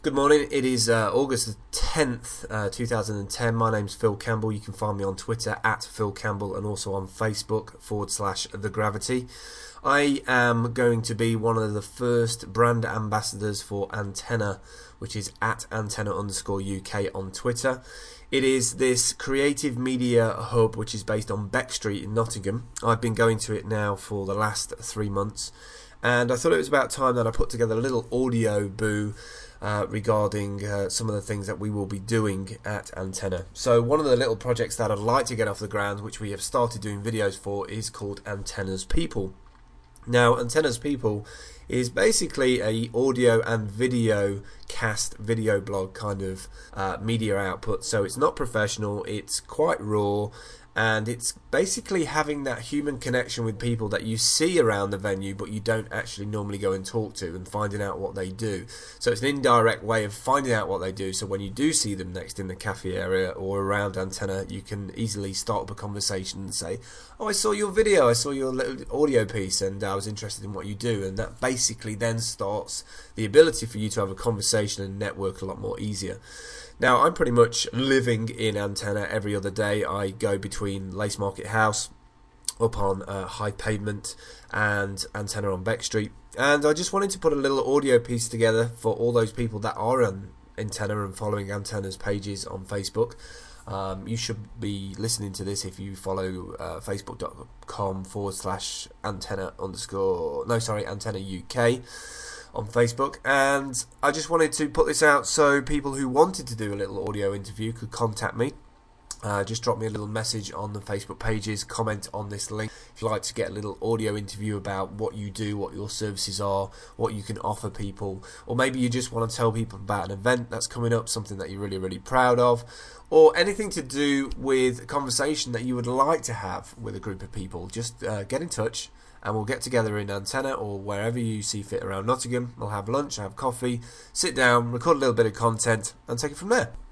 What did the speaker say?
Good morning. It is August the 10th, 2010. My name's Phil Campbell. You can find me on Twitter at Phil Campbell and also on Facebook /The Gravity. I am going to be one of the first brand ambassadors for Antenna, which is at Antenna_UK on Twitter. It is this creative media hub which is based on Beck Street in Nottingham. I've been going to it now for the last 3 months, and I thought it was about time that I put together a little audio boo regarding some of the things that we will be doing at Antenna. So one of the little projects that I'd like to get off the ground, which we have started doing videos for, is called Antenna's People. Now, Antenna's People is basically a audio and video cast, video blog kind of media output. So it's not professional, it's quite raw, and it's basically having that human connection with people that you see around the venue but you don't actually normally go and talk to, and finding out what they do. So it's an indirect way of finding out what they do, so when you do see them next in the cafe area or around Antenna, you can easily start up a conversation and say, oh, I saw your video, I saw your little audio piece, and I was interested in what you do. And that basically then starts the ability for you to have a conversation and network a lot more easier. Now, I'm pretty much living in Antenna every other day. I go between Lace Market House up on High Pavement and Antenna on Beck Street, and I just wanted to put a little audio piece together for all those people that are on Antenna and following Antenna's pages on Facebook. You should be listening to this if you follow facebook.com/Antenna UK on Facebook, and I just wanted to put this out so people who wanted to do a little audio interview could contact me. Just drop me a little message on the Facebook pages, comment on this link if you'd like to get a little audio interview about what you do, what your services are, what you can offer people, or maybe you just want to tell people about an event that's coming up, something that you're really proud of, or anything to do with a conversation that you would like to have with a group of people. Just get in touch and we'll get together in Antenna or wherever you see fit around Nottingham. We'll have lunch, have coffee, sit down, record a little bit of content and take it from there.